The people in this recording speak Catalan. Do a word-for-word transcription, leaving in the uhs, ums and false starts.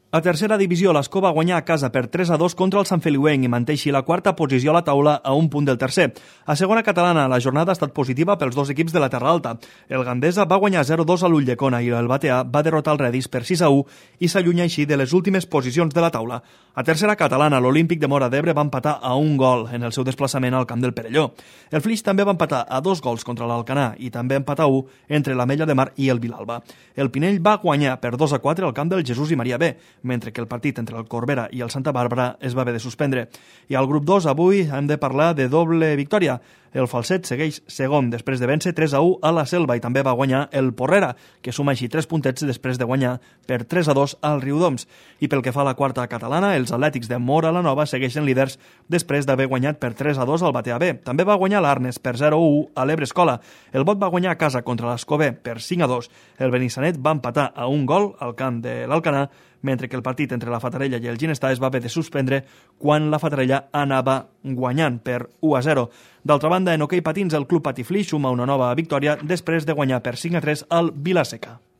A tercera divisió, l'Escó va guanyar a casa per tres a dos contra el Sant Feliuenc i manté així la quarta posició a la taula a un punt del tercer. A segona catalana, la jornada ha estat positiva pels dos equips de la Terra Alta. El Gandesa va guanyar zero a dos a l'Ulldecona i el Batea va derrotar el Redis per sis a u i s'allunya així de les últimes posicions de la taula. A tercera catalana, l'Olímpic de Móra d'Ebre va empatar a un gol en el seu desplaçament al camp del Perelló. El Flix també va empatar a dos gols contra l'Alcanar i també empat a u entre l'Ametlla de Mar i el Vilalba. El Pinell va guanyar per dos a quatre al camp del Jesús i Maria B, mentre que el partit entre el Corbera i el Santa Bàrbara es va haver de suspendre. I al grup dos avui hem de parlar de doble victòria. El Falset segueix segon després de vèncer tres a u a la Selva i també va guanyar el Porrera, que suma així tres puntets després de guanyar per tres a dos al Riudoms. I pel que fa a la quarta catalana, els Atlètics de Móra la Nova segueixen líders després d'haver guanyat per tres a dos al Batea B. També va guanyar l'Arnes per zero a u a l'Ebre Escola. El Bot va guanyar a casa contra l'Escó B per cinc a dos. El Benissanet va empatar a un gol al camp de l'Alcanar, mentre que el partit entre la Fatarella i el Ginestar es va haver de suspendre quan la Fatarella anava guanyant per u a zero. D'altra banda, en hoquei patins, el Club Patiflix suma una nova victòria després de guanyar per cinc a tres al Vila-seca.